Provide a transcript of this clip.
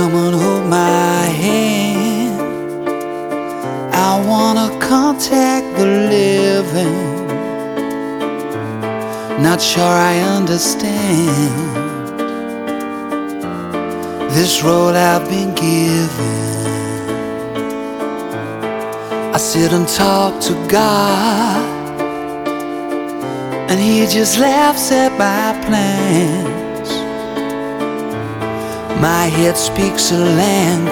Come and hold my hand. I wanna contact the living. Not sure I understand this road I've been given. I sit and talk to God, and He just laughs at my plans. My head speaks a language